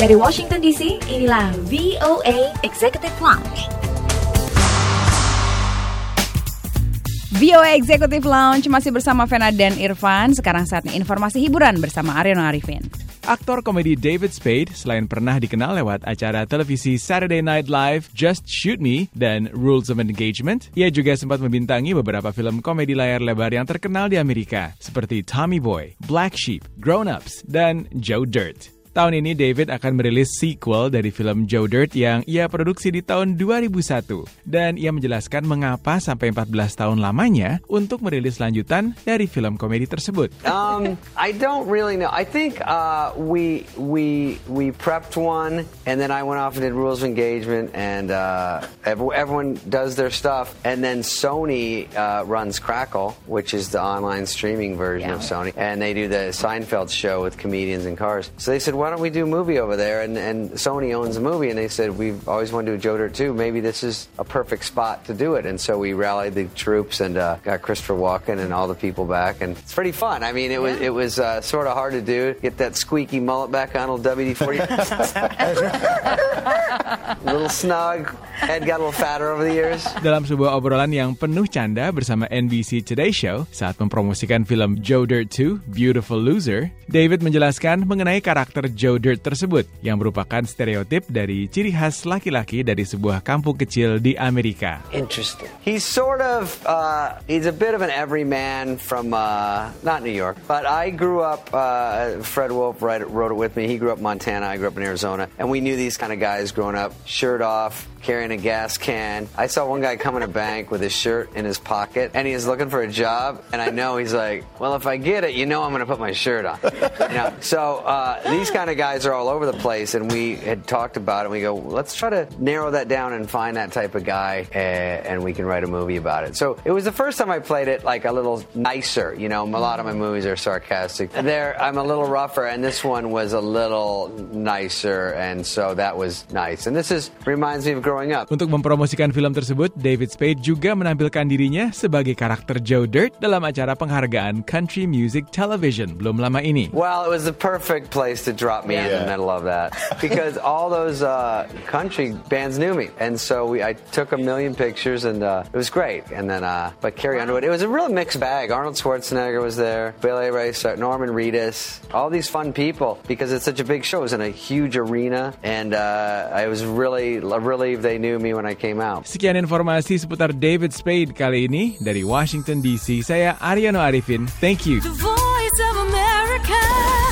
Dari Washington DC, inilah VOA Executive Lounge. VOA Executive Lounge masih bersama Vena dan Irfan. Sekarang saatnya informasi hiburan bersama Aryono Arifin. Aktor komedi David Spade selain pernah dikenal lewat acara televisi Saturday Night Live, Just Shoot Me, dan Rules of Engagement, ia juga sempat membintangi beberapa film komedi layar lebar yang terkenal di Amerika, seperti Tommy Boy, Black Sheep, Grown Ups, dan Joe Dirt. Tahun ini David akan merilis sequel dari film Joe Dirt yang ia produksi di tahun 2001. Dan ia menjelaskan mengapa sampai 14 tahun lamanya untuk merilis lanjutan dari film komedi tersebut. I don't really know. I think we prepped one, and then I went off and did Rules of Engagement, and everyone does their stuff. And then Sony runs Crackle, which is the online streaming version of Sony, and they do the Seinfeld show with comedians in cars. So they said, why don't we do a movie over there? And Sony owns the movie, and they said, we've always wanted to do Joe Dirt 2. Maybe this is a perfect spot to do it. And so we rallied the troops and got Christopher Walken and all the people back, and it's pretty fun. I mean, it was sort of hard to do. Get that squeaky mullet back on, little WD-40. A little snug. Head got a little fatter over the years. Dalam sebuah obrolan yang penuh canda bersama NBC Today Show saat mempromosikan film Joe Dirt 2, Beautiful Loser, David menjelaskan mengenai karakter Joe Dirt tersebut yang merupakan stereotip dari ciri khas laki-laki dari sebuah kampung kecil di Amerika. Interesting. He's sort of, he's a bit of an everyman from, not New York, but I grew up, Fred Wolf wrote it with me. He grew up in Montana, I grew up in Arizona, and we knew these kind of guys growing up, shirt off, carrying a gas can. I saw one guy come in a bank with his shirt in his pocket, and he was looking for a job, and I know he's like, well, if I get it, you know I'm going to put my shirt on. You know? So these kind of guys are all over the place, and we had talked about it, and we go, let's try to narrow that down and find that type of guy, and we can write a movie about it. So it was the first time I played it like a little nicer. You know, a lot of my movies are sarcastic. There, I'm a little rougher, and this one was a little nicer, and so that was nice. And this reminds me of growing up. Untuk mempromosikan film tersebut, David Spade juga menampilkan dirinya sebagai karakter Joe Dirt dalam acara penghargaan Country Music Television belum lama ini. Well, it was the perfect place to drop me in the middle of that, because all those country bands knew me, and so I took a million pictures, and it was great. And then, but Carrie Underwood, it was a real mixed bag. Arnold Schwarzenegger was there, Billy Ray Cyrus, Norman Reedus, all these fun people, because it's such a big show. It was in a huge arena, and I was really relieved they knew me when I came out. Sekian informasi seputar David Spade kali ini dari Washington DC. Saya Aryono Arifin. Thank you. The Voice of America.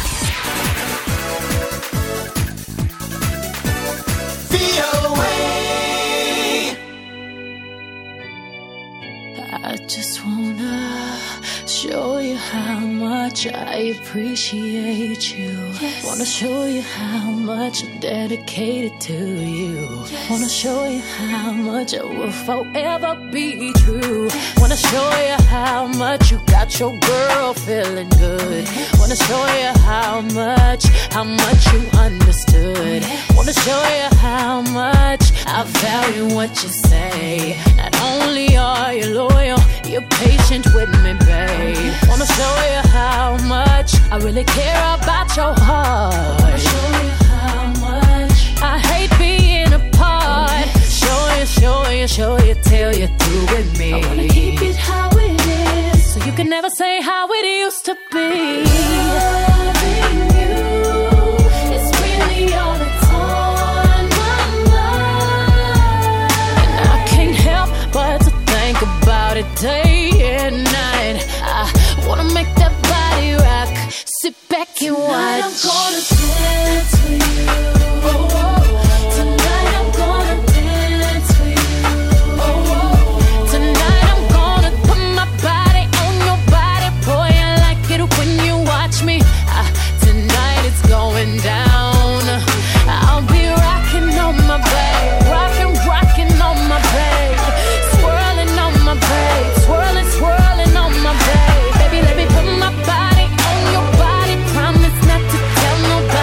I just wanna show you how much I appreciate you. Yes. Wanna show you how much I'm dedicated to you. Yes. Wanna show you how much I will forever be true. Wanna show you how much you got your girl feeling good. Wanna show you how much you understood. Wanna show you how much I value what you say. Not only are you loyal, you're patient with me, babe. Wanna show you how much I really care about your heart. Wanna show you how much I hate being apart. Show you till you're through with me. I wanna keep it how it is, so you can never say how it used to be. Loving you is really all that's on my mind, and I can't help but to think about it day and night. I wanna make that body rock, sit back and watch. Tonight I'm gonna dance for you. Tonight I'm gonna dance for you. Tonight I'm gonna put my body on your body. Boy, I like it when you watch me. Tonight it's going down. I'll be rocking on my babe, rocking on my babe, swirling on my babe, swirling on my babe. Baby, let me put my body on your body. Promise not to tell nobody.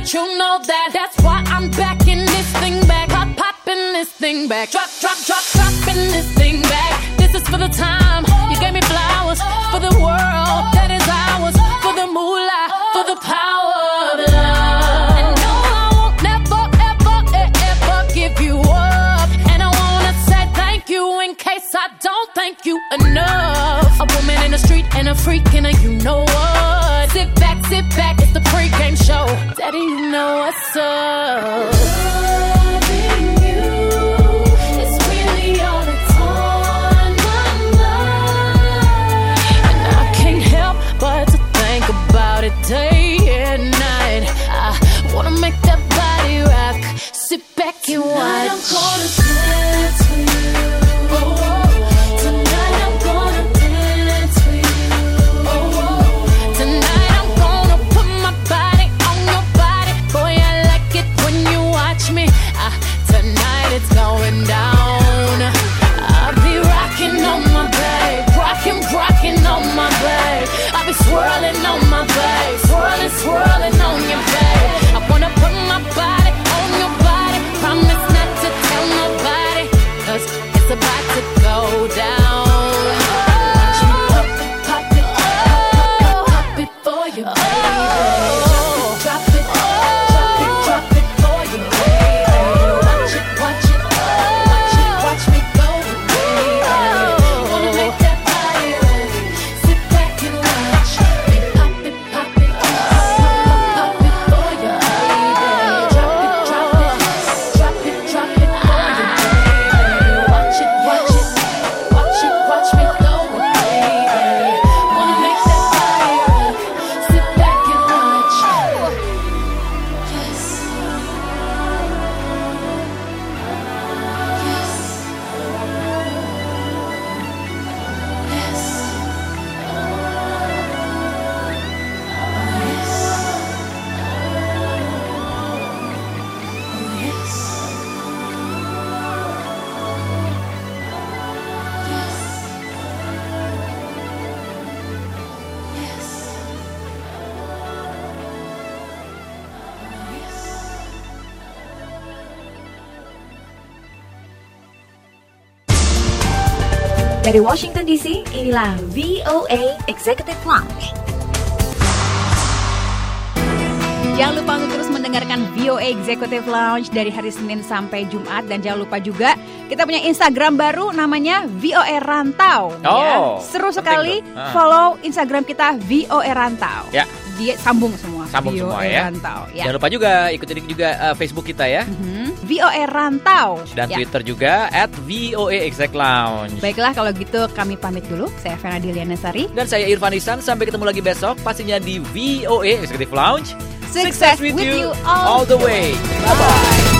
you know that. That's why I'm back in this thing back. Popping this thing back. Dropping this thing back. This is for the time you gave me flowers, for the world that is ours, for the moolah, for the power of love. And no, I won't never, ever give you up. And I wanna say thank you in case I don't thank you enough. A woman in the street and a freak in a you know what. Sit back, it's the pregame show. Daddy, you know what's up. Loving you is really all that's on my mind. And I can't help but to think about it day and night. I wanna make that body rock. Sit back and watch. Tonight I'm gonna dance for you. Tonight I'm gonna dance for you. Tonight I'm gonna put my body on your body. Boy, I like it when you watch me. Tonight it's going down. I'll be rocking on my babe, rocking on my babe. I'll be swirling on my babe, swirling on your babe. I wanna put my body on your body. Promise not to tell nobody, 'cause it's about to go down. Watch me pop it for you, baby. Drop it for you, baby. Watch me go, baby. Wanna make that body rock. Sit back and watch me pop it for you, baby. Drop it for you, baby. Watch me go, baby. Wanna make that body rock. Sit back and watch. Yes. Dari Washington DC, inilah VOA Executive Lounge. Jangan lupa untuk terus mendengarkan VOA Executive Lounge dari hari Senin sampai Jumat. Dan jangan lupa juga kita punya Instagram baru namanya VOA Rantau. Oh, seru sekali. Follow Instagram kita VOA Rantau. Ya. Dia sambung semua. Sambung VOA semua ya. Rantau. Ya. Jangan lupa juga ikutin juga Facebook kita ya. VOA Rantau. Dan Twitter juga @VOA Exec Lounge. Baiklah kalau gitu kami pamit dulu. Saya Fena Diliana Sari. Dan saya Irfan Ihsan. Sampai ketemu lagi besok. Pastinya di VOA Executive Lounge. Success with you all the way. Bye-bye.